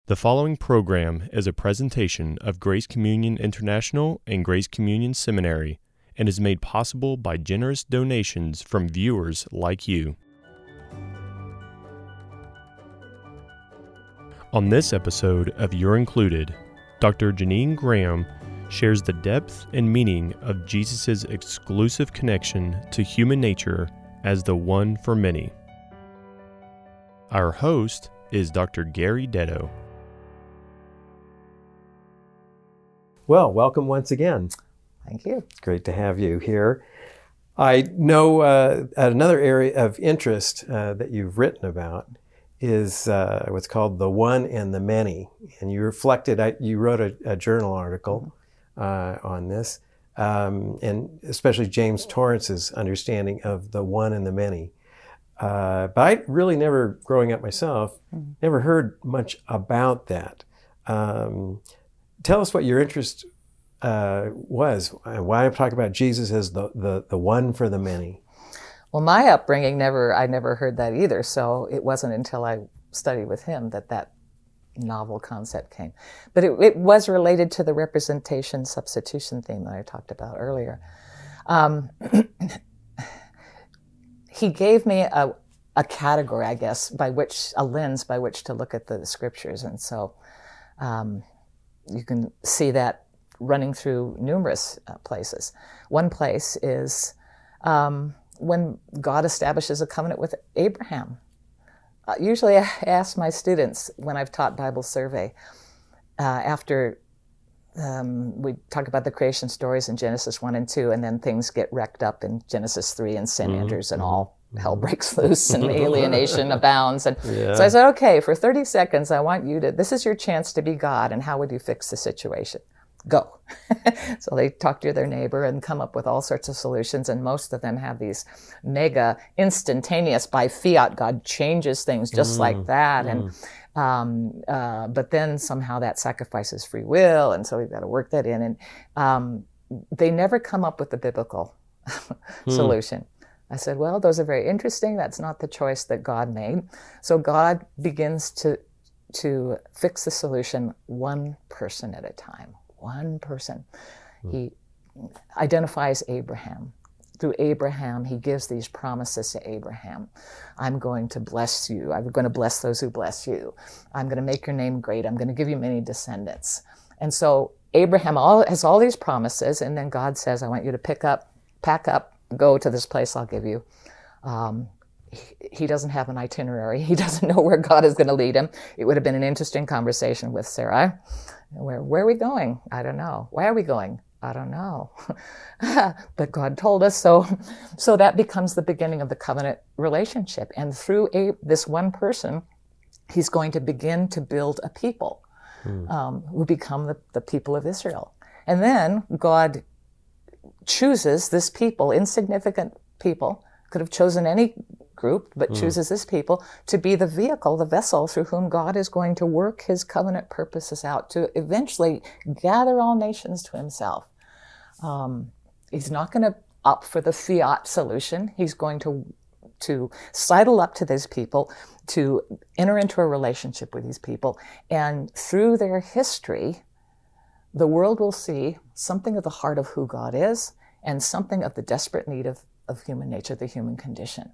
The following program is a presentation of Grace Communion International and Grace Communion Seminary and is made possible by generous donations from viewers like you. On this episode of You're Included, Dr. Janine Graham shares the depth and meaning of Jesus' exclusive connection to human nature as the one for many. Our host is Dr. Gary Detto. Well, welcome once again. Thank you. It's great to have you here. I know another area of interest that you've written about is what's called the one and the many. And you wrote a journal article on this, and especially James Torrance's understanding of the one and the many. But I really never, growing up myself, never heard much about that. Tell us what your interest was. Why talk about Jesus as the one for the many? Well, my upbringing, I never heard that either. So it wasn't until I studied with him that novel concept came. But it was related to the representation substitution theme that I talked about earlier. He gave me a category, I guess, a lens by which to look at the scriptures. And so you can see that running through numerous places. One place is when God establishes a covenant with Abraham. Usually I ask my students when I've taught Bible survey, after we talk about the creation stories in Genesis 1 and 2, and then things get wrecked up in Genesis 3 and sin enters and all hell breaks loose and alienation abounds. And so I said, okay, for 30 seconds, I want you this is your chance to be God, and how would you fix the situation? Go. So they talk to their neighbor and come up with all sorts of solutions, and most of them have these mega instantaneous, by fiat, God changes things just like that. And but then somehow that sacrifices free will, and so we've got to work that in. And they never come up with the biblical solution. I said, well, those are very interesting. That's not the choice that God made. So God begins to fix the solution one person at a time. One person. He identifies Abraham. Through Abraham, he gives these promises to Abraham. I'm going to bless you. I'm going to bless those who bless you. I'm going to make your name great. I'm going to give you many descendants. And so Abraham has all these promises, and then God says, I want you to pack up, go to this place I'll give you. He doesn't have an itinerary. He doesn't know where God is going to lead him. It would have been an interesting conversation with Sarai. Where are we going? I don't know. Why are we going? I don't know. But God told us so. So that becomes the beginning of the covenant relationship. And through this one person, he's going to begin to build a people who become the people of Israel. And then God chooses this people, insignificant people, could have chosen any group, but chooses this people to be the vehicle, the vessel through whom God is going to work his covenant purposes out to eventually gather all nations to himself. He's not going to opt for the fiat solution. He's going to sidle up to these people, to enter into a relationship with these people, and through their history, the world will see something of the heart of who God is and something of the desperate need of human nature, the human condition.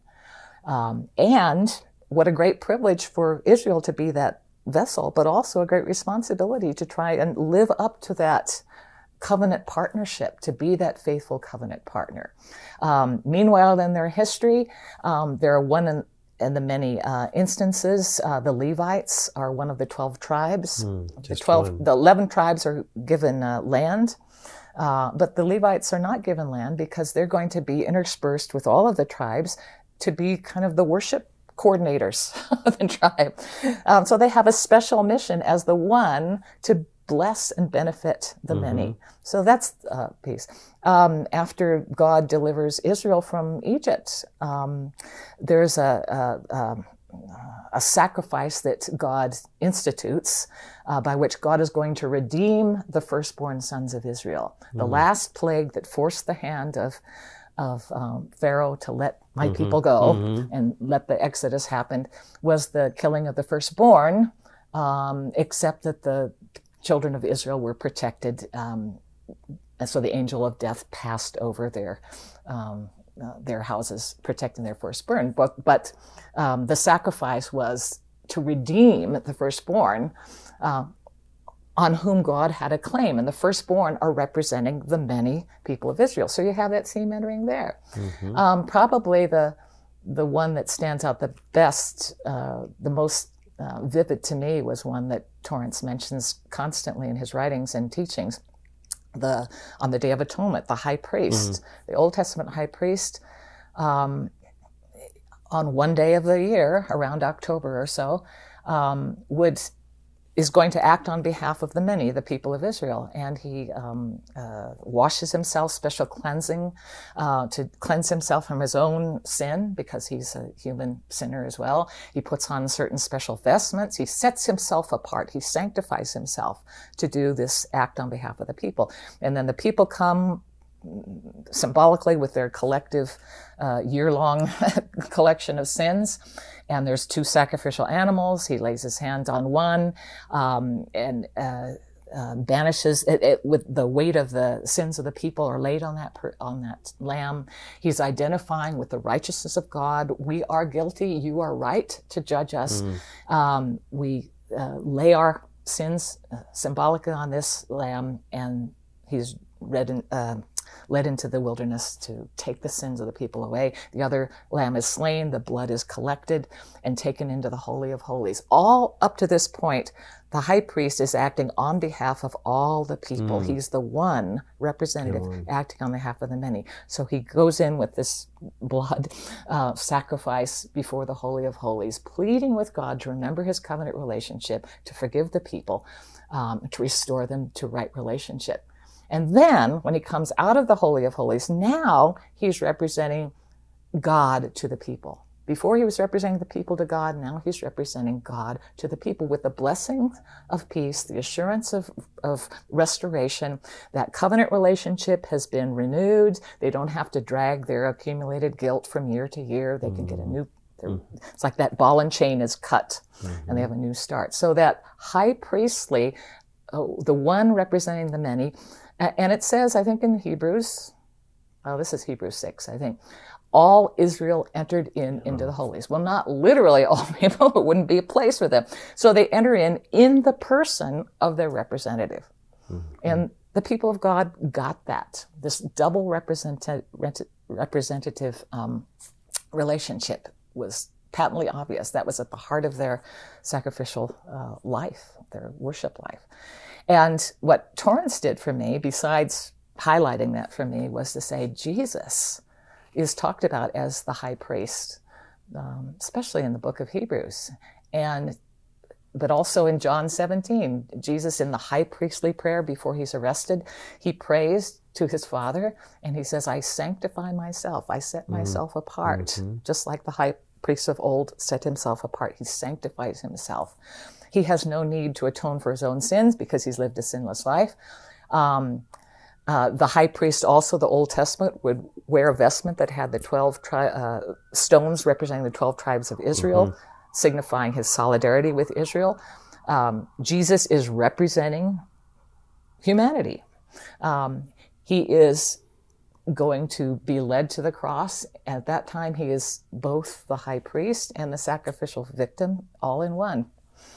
And what a great privilege for Israel to be that vessel, but also a great responsibility to try and live up to that covenant partnership, to be that faithful covenant partner. Meanwhile, in their history, there are one in the many instances. The Levites are one of the 12 tribes. The 11 tribes are given land. But the Levites are not given land because they're going to be interspersed with all of the tribes to be kind of the worship coordinators of the tribe. So they have a special mission as the one to bless and benefit the many. So that's a piece. After God delivers Israel from Egypt, there's a sacrifice that God institutes by which God is going to redeem the firstborn sons of Israel. The last plague that forced the hand of Pharaoh to let my people go and let the Exodus happen was the killing of the firstborn except that the children of Israel were protected. And so the angel of death passed over their houses, protecting their firstborn. But the sacrifice was to redeem the firstborn on whom God had a claim. And the firstborn are representing the many people of Israel. So you have that theme entering there. Probably the one that stands out the best, the most vivid to me, was one that Torrance mentions constantly in his writings and teachings. On the Day of Atonement, the high priest, the Old Testament high priest, on one day of the year, around October or so, is going to act on behalf of the many, the people of Israel. And he washes himself, special cleansing, to cleanse himself from his own sin, because he's a human sinner as well. He puts on certain special vestments. He sets himself apart. He sanctifies himself to do this act on behalf of the people. And then the people come symbolically with their collective year-long collection of sins. And there's 2 sacrificial animals. He lays his hands on one and banishes it with the weight of the sins of the people are laid on that lamb. He's identifying with the righteousness of God. We are guilty. You are right to judge us. We lay our sins symbolically on this lamb, and he's led into the wilderness to take the sins of the people away. The other lamb is slain, the blood is collected and taken into the Holy of Holies. All up to this point, the high priest is acting on behalf of all the people. He's the one representative acting on behalf of the many. So he goes in with this blood sacrifice before the Holy of Holies, pleading with God to remember his covenant relationship, to forgive the people, to restore them to right relationship. And then, when he comes out of the Holy of Holies, now he's representing God to the people. Before he was representing the people to God, now he's representing God to the people with the blessing of peace, the assurance of restoration. That covenant relationship has been renewed. They don't have to drag their accumulated guilt from year to year. They can get a new, it's like that ball and chain is cut, and they have a new start. So that high priestly, the one representing the many, and it says, I think in Hebrews, this is Hebrews 6, I think, all Israel entered into the holies. Well, not literally all people, it wouldn't be a place for them. So they enter in the person of their representative. And the people of God got that, this double representative relationship was patently obvious. That was at the heart of their sacrificial life, their worship life. And what Torrance did for me, besides highlighting that for me, was to say Jesus is talked about as the high priest, especially in the book of Hebrews. But also in John 17, Jesus in the high priestly prayer before he's arrested, he prays to his Father and he says, I sanctify myself, I set myself apart, just like the high priest of old set himself apart. He sanctifies himself. He has no need to atone for his own sins because he's lived a sinless life. The high priest also, the Old Testament, would wear a vestment that had the 12 stones representing the 12 tribes of Israel, signifying his solidarity with Israel. Jesus is representing humanity. He is going to be led to the cross. At that time, he is both the high priest and the sacrificial victim, all in one.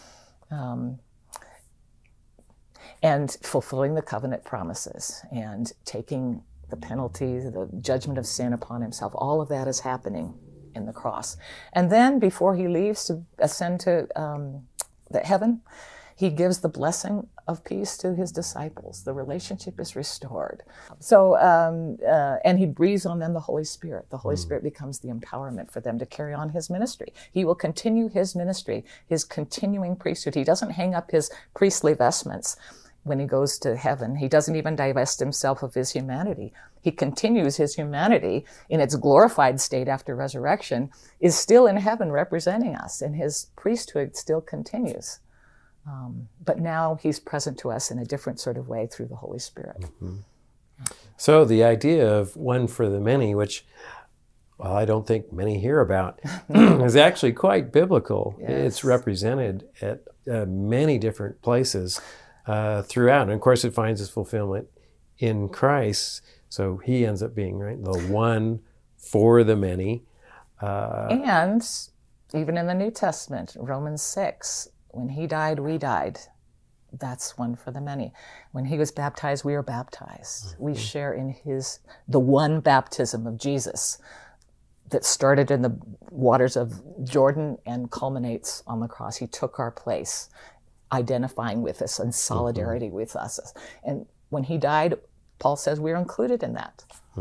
And fulfilling the covenant promises and taking the penalty, the judgment of sin upon himself. All of that is happening in the cross. And then before he leaves to ascend to heaven, he gives the blessing of peace to his disciples. The relationship is restored. So, and he breathes on them the Holy Spirit. The Holy Spirit becomes the empowerment for them to carry on his ministry. He will continue his ministry, his continuing priesthood. He doesn't hang up his priestly vestments when he goes to heaven. He doesn't even divest himself of his humanity. He continues his humanity in its glorified state after resurrection, is still in heaven representing us, and his priesthood still continues. But now he's present to us in a different sort of way through the Holy Spirit. So the idea of one for the many, which well, I don't think many hear about, is actually quite biblical. Yes. It's represented at many different places throughout. And of course, it finds its fulfillment in Christ. So he ends up being, right, the one for the many. And even in the New Testament, Romans 6, when he died, we died. That's one for the many. When he was baptized, we are baptized. We share in the one baptism of Jesus that started in the waters of Jordan and culminates on the cross. He took our place, identifying with us and solidarity with us. And when he died, Paul says we're included in that.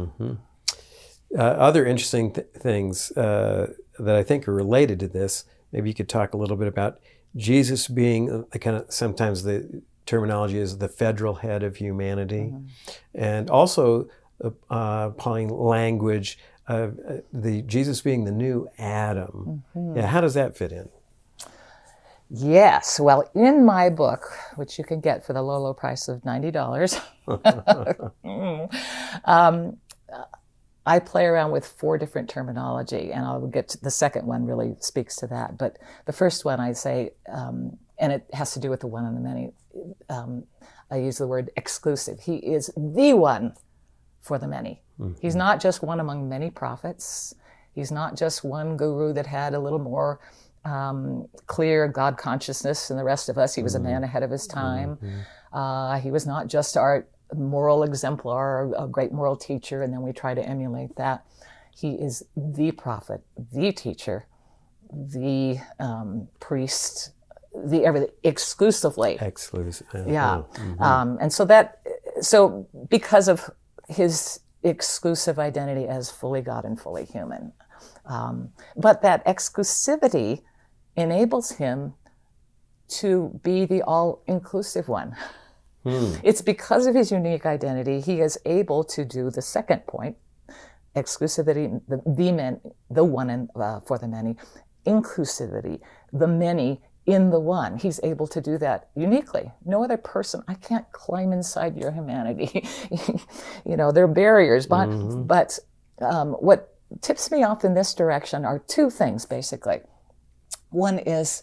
Other interesting things that I think are related to this, maybe you could talk a little bit about Jesus being the kind of, sometimes the terminology is the federal head of humanity, and also applying language of the Jesus being the new Adam. Yeah, how does that fit in? Yes. Well, in my book, which you can get for the low, low price of $90, I play around with 4 different terminology, and I'll get to the second one really speaks to that. But the first one I say, and it has to do with the one and the many, I use the word exclusive. He is the one for the many. He's not just one among many prophets. He's not just one guru that had a little more clear God consciousness than the rest of us. He was a man ahead of his time. He was not just our moral exemplar, a great moral teacher, and then we try to emulate that. He is the prophet, the teacher, the priest, the everything, exclusively. Exclusive. Yeah. And so because of his exclusive identity as fully God and fully human. But that exclusivity enables him to be the all-inclusive one. It's because of his unique identity, he is able to do the second point, exclusivity, the one for the many, inclusivity, the many in the one. He's able to do that uniquely. No other person, I can't climb inside your humanity. There are barriers, but what tips me off in this direction are 2 things, basically. One is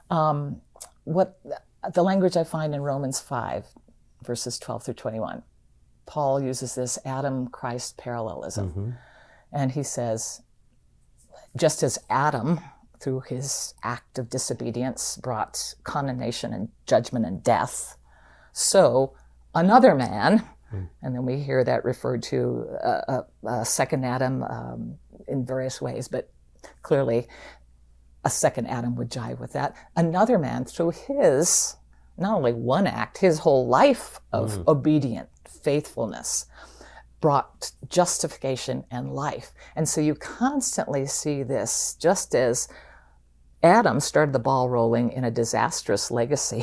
what the language I find in Romans 5, verses 12 through 21. Paul uses this Adam-Christ parallelism. And he says, just as Adam, through his act of disobedience, brought condemnation and judgment and death, so another man, and then we hear that referred to a second Adam in various ways, but clearly a second Adam would jive with that. Another man, through his, not only one act, his whole life of obedient faithfulness, brought justification and life. And so you constantly see this, just as Adam started the ball rolling in a disastrous legacy,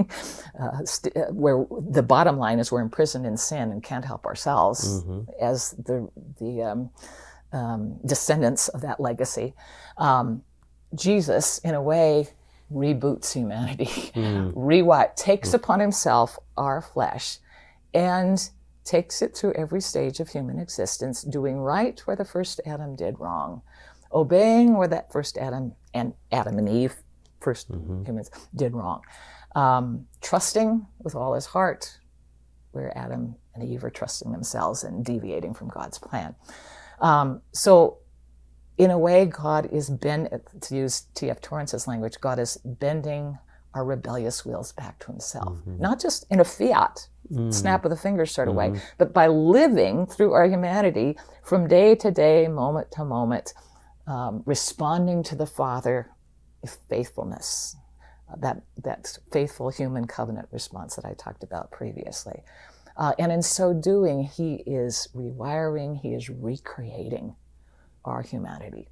where the bottom line is we're imprisoned in sin and can't help ourselves as the descendants of that legacy. Jesus, in a way, reboots humanity, takes upon himself our flesh and takes it through every stage of human existence, doing right where the first Adam did wrong, obeying where that first Adam and Eve, first humans, did wrong, trusting with all his heart where Adam and Eve are trusting themselves and deviating from God's plan. So in a way, God is to use T.F. Torrance's language, God is bending our rebellious wheels back to himself. Not just in a fiat, snap of the fingers sort of way, but by living through our humanity from day to day, moment to moment, responding to the Father with faithfulness, that faithful human covenant response that I talked about previously. And in so doing, he is rewiring, he is recreating our humanity.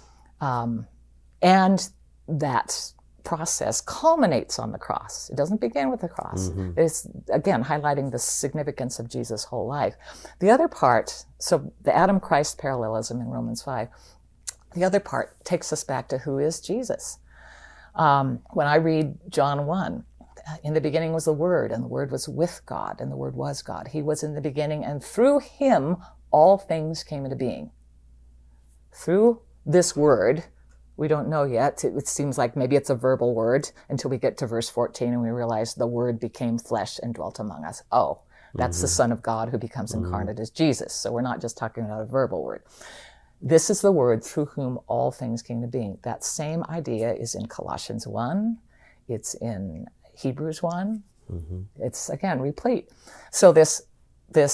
And that process culminates on the cross. It doesn't begin with the cross. It's, again, highlighting the significance of Jesus' whole life. The other part, so the Adam-Christ parallelism in Romans 5, the other part takes us back to who is Jesus. When I read John 1, in the beginning was the Word, and the Word was with God, and the Word was God. He was in the beginning, and through him all things came into being. through this word. We don't know yet. It seems like maybe it's a verbal word until we get to verse 14 and we realize the word became flesh and dwelt among us. Oh, that's the Son of God who becomes incarnate as Jesus. So we're not just talking about a verbal word. This is the word through whom all things came to being. That same idea is in Colossians 1. It's in Hebrews 1. It's, again, replete. So the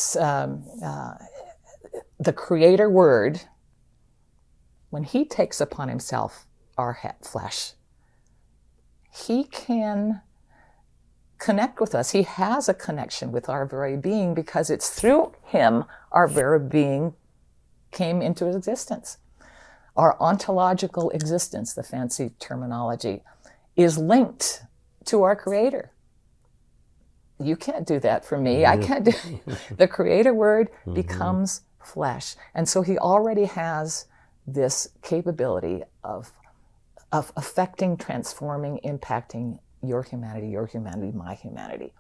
Creator Word, when he takes upon himself our flesh, he can connect with us. He has a connection with our very being because it's through him our very being came into existence. Our ontological existence, the fancy terminology, is linked to our Creator. You can't do that for me. I can't do the Creator Word becomes flesh. And so he already has this capability of affecting, transforming, impacting your humanity, my humanity.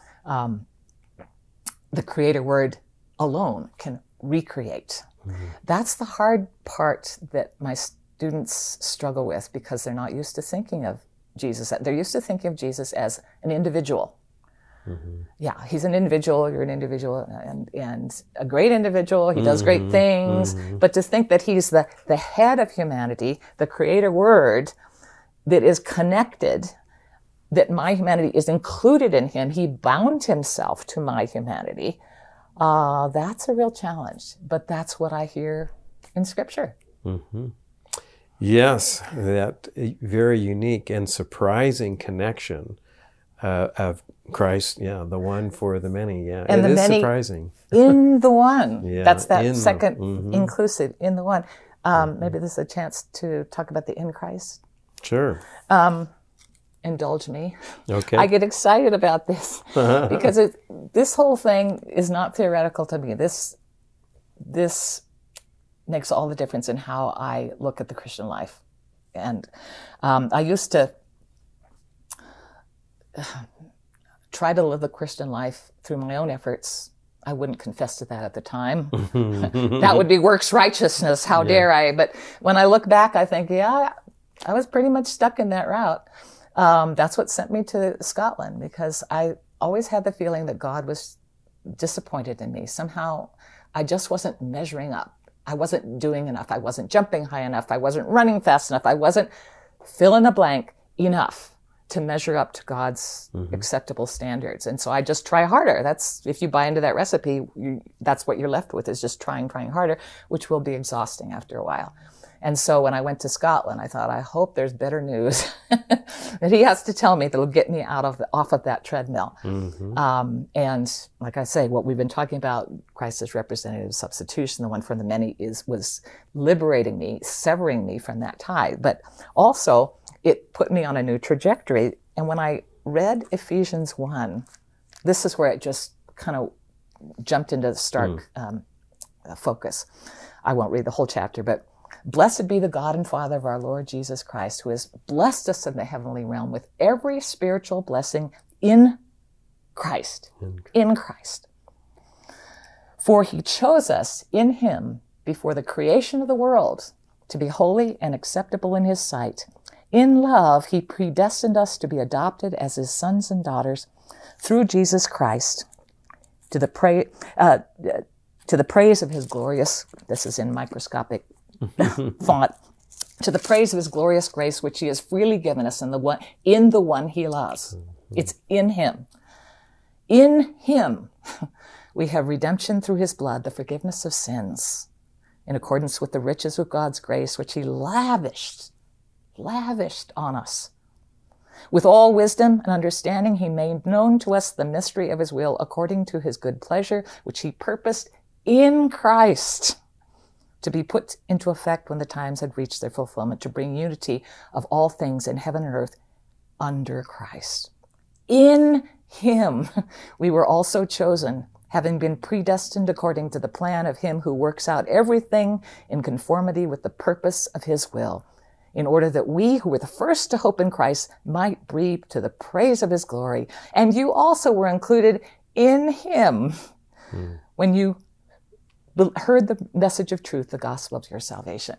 The Creator Word alone can recreate. That's the hard part that my students struggle with because they're not used to thinking of Jesus. They're used to thinking of Jesus as an individual. Yeah, he's an individual, you're an individual, and a great individual, he does great things, but to think that he's the head of humanity, the Creator Word that is connected, that my humanity is included in him, he bound himself to my humanity, that's a real challenge, but that's what I hear in Scripture. Yes, that very unique and surprising connection of Christ, the one for the many. Yeah, and it is many surprising. In the one. Yeah, that's that in second inclusive, in the one. Maybe this is a chance to talk about the in Christ. Sure. Indulge me. Okay. I get excited about this because this whole thing is not theoretical to me. This makes all the difference in how I look at the Christian life. And I used to try to live the Christian life through my own efforts. I wouldn't confess to that at the time. That would be works righteousness. How dare I? But when I look back, I think, I was pretty much stuck in that route. That's what sent me to Scotland, because I always had the feeling that God was disappointed in me. Somehow I just wasn't measuring up. I wasn't doing enough. I wasn't jumping high enough. I wasn't running fast enough. I wasn't fill in the blank enough to measure up to God's acceptable standards. And so I just try harder. That's, if you buy into that recipe, that's what you're left with, is just trying harder, which will be exhausting after a while. And so when I went to Scotland, I thought, I hope there's better news that he has to tell me that'll get me off of that treadmill. And like I say, what we've been talking about, Christ's representative substitution, the one for the many, was liberating me, severing me from that tie. But also, it put me on a new trajectory. And when I read Ephesians 1, this is where it just kind of jumped into stark focus. I won't read the whole chapter, but blessed be the God and Father of our Lord Jesus Christ, who has blessed us in the heavenly realm with every spiritual blessing in Christ. In Christ. For he chose us in him before the creation of the world to be holy and acceptable in his sight. In love, he predestined us to be adopted as his sons and daughters through Jesus Christ to the praise of his glorious, this is in microscopic font, to the praise of his glorious grace, which he has freely given us in the one he loves. It's in him. In him, we have redemption through his blood, the forgiveness of sins, in accordance with the riches of God's grace, which he lavished on us. With all wisdom and understanding, he made known to us the mystery of his will according to his good pleasure, which he purposed in Christ to be put into effect when the times had reached their fulfillment, to bring unity of all things in heaven and earth under Christ. In him we were also chosen, having been predestined according to the plan of him who works out everything in conformity with the purpose of his will, in order that we who were the first to hope in Christ might be to the praise of his glory. And you also were included in him when you heard the message of truth, the gospel of your salvation.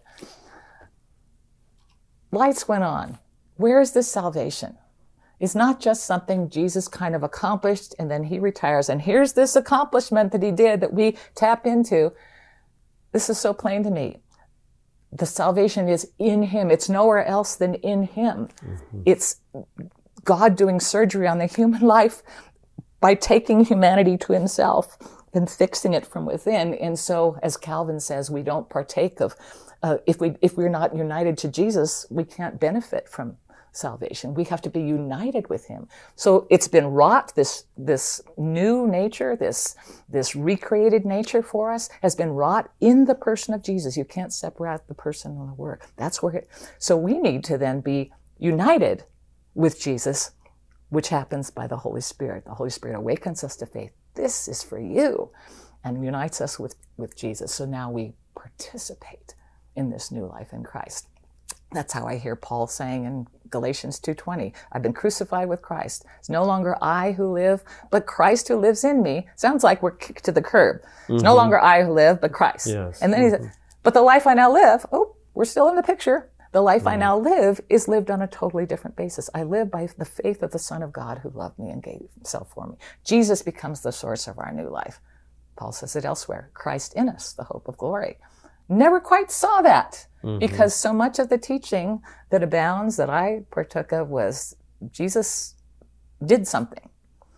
Lights went on. Where is this salvation? It's not just something Jesus kind of accomplished and then he retires, and here's this accomplishment that he did that we tap into. This is so plain to me. The salvation is in him. It's nowhere else than in him. Mm-hmm. It's God doing surgery on the human life by taking humanity to himself and fixing it from within. And so, as Calvin says, we don't partake of, if we're not united to Jesus, we can't benefit from salvation. We have to be united with him. So it's been wrought, this new nature, this recreated nature for us has been wrought in the person of Jesus. You can't separate the person and the work. That's where so we need to then be united with Jesus, which happens by the Holy Spirit. The Holy Spirit awakens us to faith. This is for you, and unites us with Jesus. So now we participate in this new life in Christ. That's how I hear Paul saying in Galatians 2:20, I've been crucified with Christ. It's no longer I who live, but Christ who lives in me. Sounds like we're kicked to the curb. Mm-hmm. It's no longer I who live, but Christ. Yes. And then he said, but the life I now live, we're still in the picture. The life I now live is lived on a totally different basis. I live by the faith of the Son of God who loved me and gave himself for me. Jesus becomes the source of our new life. Paul says it elsewhere, Christ in us, the hope of glory. Never quite saw that because so much of the teaching that abounds that I partook of was Jesus did something.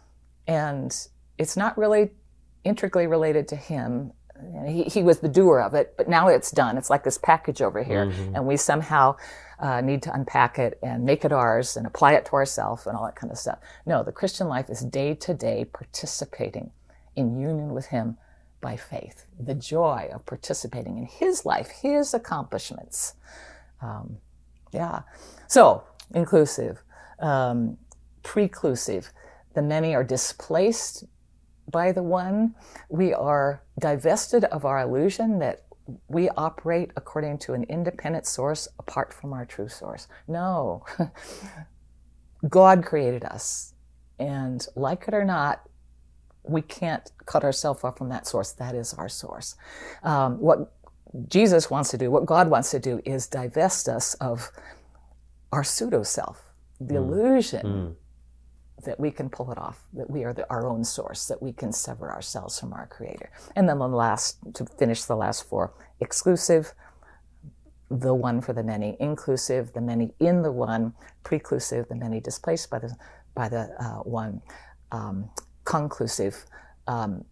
And it's not really intricately related to him. He was the doer of it, but now it's done. It's like this package over here, and we somehow need to unpack it and make it ours and apply it to ourselves and all that kind of stuff. No, the Christian life is day-to-day participating in union with him by faith. The joy of participating in his life, his accomplishments. So, inclusive, preclusive. The many are displaced by the one. We are divested of our illusion that we operate according to an independent source apart from our true source. No. God created us. And like it or not, we can't cut ourselves off from that source. That is our source. What Jesus wants to do, what God wants to do, is divest us of our pseudo-self, the illusion that we can pull it off, that we are our own source, that we can sever ourselves from our Creator. And then to finish the last four, exclusive, the one for the many; inclusive, the many in the one; preclusive, the many displaced by the one; conclusive, the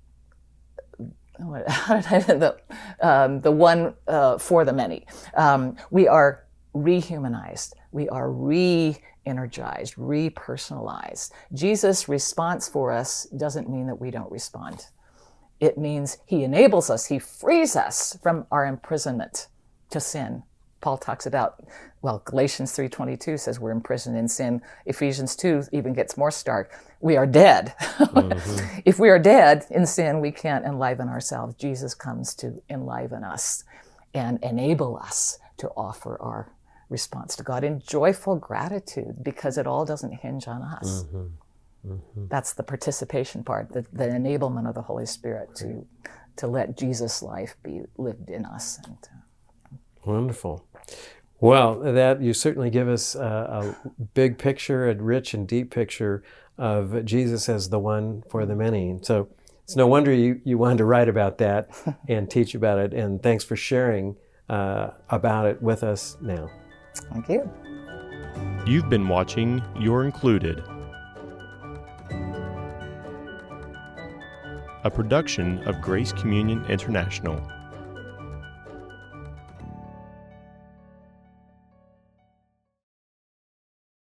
one for the many. We are rehumanized. We are re-energized, repersonalized. Jesus' response for us doesn't mean that we don't respond. It means he enables us, he frees us from our imprisonment to sin. Paul talks about, Galatians 3:22 says we're imprisoned in sin. Ephesians 2 even gets more stark. We are dead. If we are dead in sin, we can't enliven ourselves. Jesus comes to enliven us and enable us to offer our response to God in joyful gratitude, because it all doesn't hinge on us. That's the participation part, the enablement of the Holy Spirit to let Jesus' life be lived in us. Wonderful. Well, that you certainly give us a big picture, a rich and deep picture of Jesus as the one for the many. So it's no wonder you wanted to write about that and teach about it. And thanks for sharing about it with us now. Thank you. You've been watching You're Included, a production of Grace Communion International.